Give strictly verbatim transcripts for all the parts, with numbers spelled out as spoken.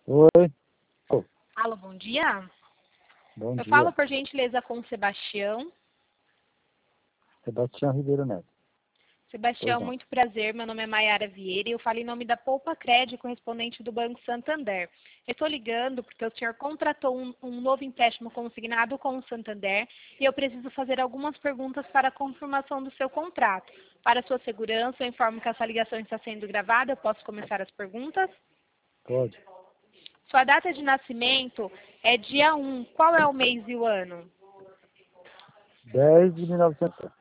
Oi. Oh, Alô, bom dia. bom Eu dia. falo, por gentileza, com o Sebastião. Sebastião Ribeiro Neto. Sebastião, Pois não. muito prazer. Meu nome é Maiara Vieira e eu falo em nome da Poupa Crédito, correspondente do Banco Santander. Eu estou ligando porque o senhor contratou um, um novo empréstimo consignado com o Santander e eu preciso fazer algumas perguntas para a confirmação do seu contrato. Para sua segurança, eu informo que essa ligação está sendo gravada. Eu posso começar as perguntas? Pode. Sua data de nascimento é dia um. Qual é o mês e o ano? dez de mil e novecentos.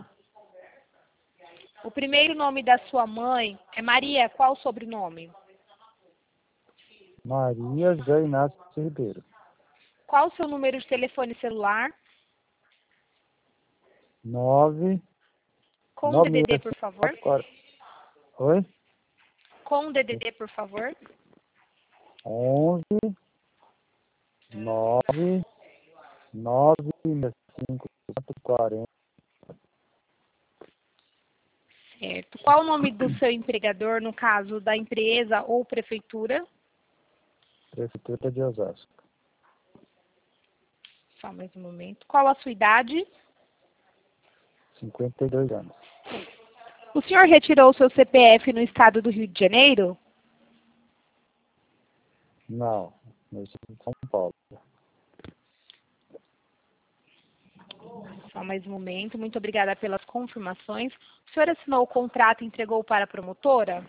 O primeiro nome da sua mãe é Maria. Qual o sobrenome? Maria José Inácio Ribeiro. Qual o seu número de telefone celular? nove. Com o D D D, por favor. Oi? Com o D D D, por favor. onze. nove. nove. cinco. quarenta. Certo. Qual o nome do seu empregador, no caso da empresa ou prefeitura? Prefeitura de Osasco. Só mais um momento. Qual a sua idade? cinquenta e dois anos. O senhor retirou o seu C P F no estado do Rio de Janeiro? Não. No estado de São Paulo. Só mais um momento. Muito obrigada pelas confirmações. O senhor assinou o contrato e entregou para a promotora?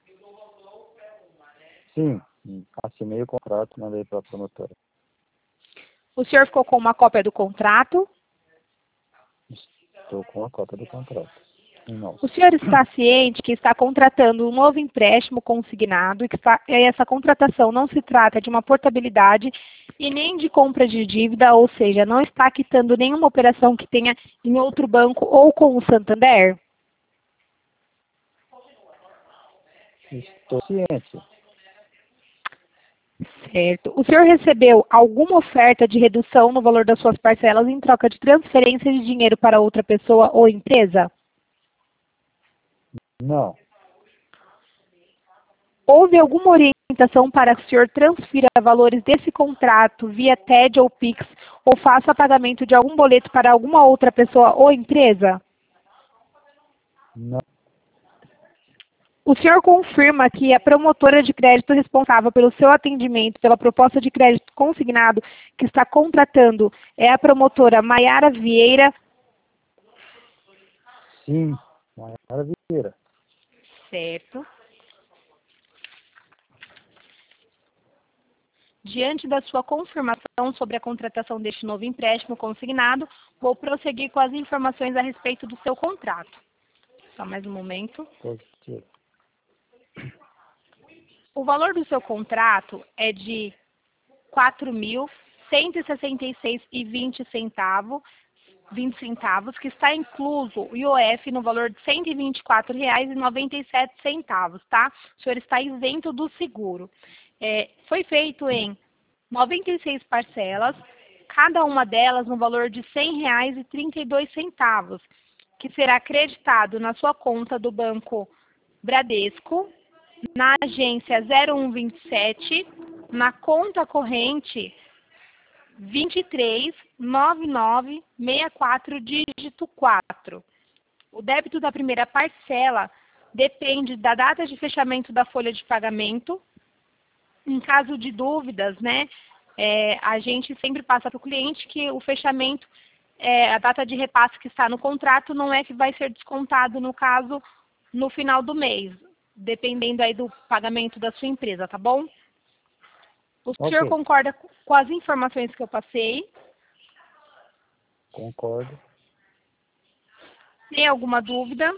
Sim. Assinei o contrato e mandei para a promotora. O senhor ficou com uma cópia do contrato? Estou com a cópia do contrato. Não. O senhor está ciente que está contratando um novo empréstimo consignado e que está- essa contratação não se trata de uma portabilidade e nem de compra de dívida, ou seja, não está quitando nenhuma operação que tenha em outro banco ou com o Santander? Estou ciente. Certo. O senhor recebeu alguma oferta de redução no valor das suas parcelas em troca de transferência de dinheiro para outra pessoa ou empresa? Não. Houve alguma orientação para que o senhor transfira valores desse contrato via T E D ou Pix ou faça pagamento de algum boleto para alguma outra pessoa ou empresa? Não. O senhor confirma que a promotora de crédito responsável pelo seu atendimento pela proposta de crédito consignado que está contratando é a promotora Maiara Vieira? Sim. Maiara Vieira. Certo. Diante da sua confirmação sobre a contratação deste novo empréstimo consignado, vou prosseguir com as informações a respeito do seu contrato. Só mais um momento. Positivo. O valor do seu contrato é de quatro mil cento e sessenta e seis reais e vinte centavos, vinte centavos, que está incluso o I O F no valor de cento e vinte e quatro reais e noventa e sete centavos, tá? O senhor está isento do seguro. É, foi feito em noventa e seis parcelas, cada uma delas no valor de cem reais e trinta e dois centavos, que será acreditado na sua conta do Banco Bradesco, na agência zero um vinte e sete, na conta corrente vinte e três nove nove seis quatro dígito quatro. O débito da primeira parcela depende da data de fechamento da folha de pagamento. Em caso de dúvidas, né, é, a gente sempre passa para o cliente que o fechamento, é, a data de repasse que está no contrato não é que vai ser descontado, no caso, no final do mês, dependendo aí do pagamento da sua empresa, tá bom? O Ok. senhor concorda com as informações que eu passei? Concordo. Tem alguma dúvida?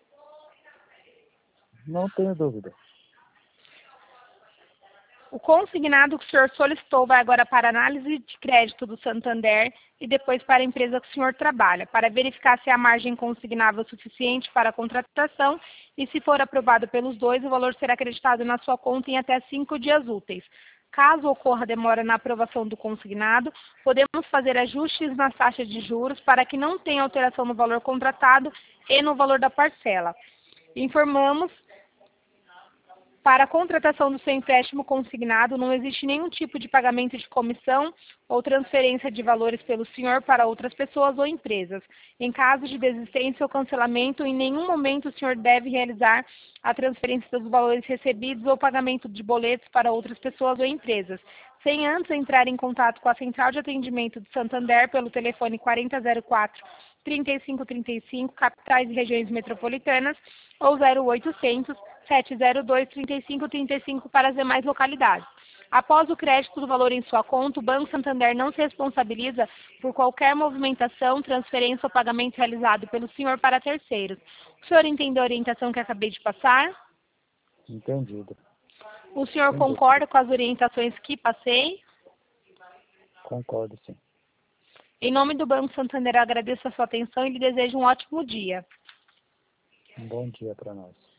Não tenho dúvida. O consignado que o senhor solicitou vai agora para análise de crédito do Santander e depois para a empresa que o senhor trabalha, para verificar se a margem consignável é suficiente para a contratação e, se for aprovado pelos dois, o valor será acreditado na sua conta em até cinco dias úteis. Caso ocorra demora na aprovação do consignado, podemos fazer ajustes nas taxas de juros para que não tenha alteração no valor contratado e no valor da parcela. Informamos Para a contratação do seu empréstimo consignado, não existe nenhum tipo de pagamento de comissão ou transferência de valores pelo senhor para outras pessoas ou empresas. Em caso de desistência ou cancelamento, em nenhum momento o senhor deve realizar a transferência dos valores recebidos ou pagamento de boletos para outras pessoas ou empresas, sem antes entrar em contato com a Central de Atendimento de Santander pelo telefone quarenta zero quatro, trinta e cinco trinta e cinco, capitais e regiões metropolitanas, ou zero oitocentos, sete zero dois, trinta e cinco trinta e cinco para as demais localidades. Após o crédito do valor em sua conta, o Banco Santander não se responsabiliza por qualquer movimentação, transferência ou pagamento realizado pelo senhor para terceiros. O senhor entendeu a orientação que acabei de passar? Entendido. O senhor Entendi. concorda com as orientações que passei? Concordo, sim. Em nome do Banco Santander, eu agradeço a sua atenção e lhe desejo um ótimo dia. Um bom dia para nós.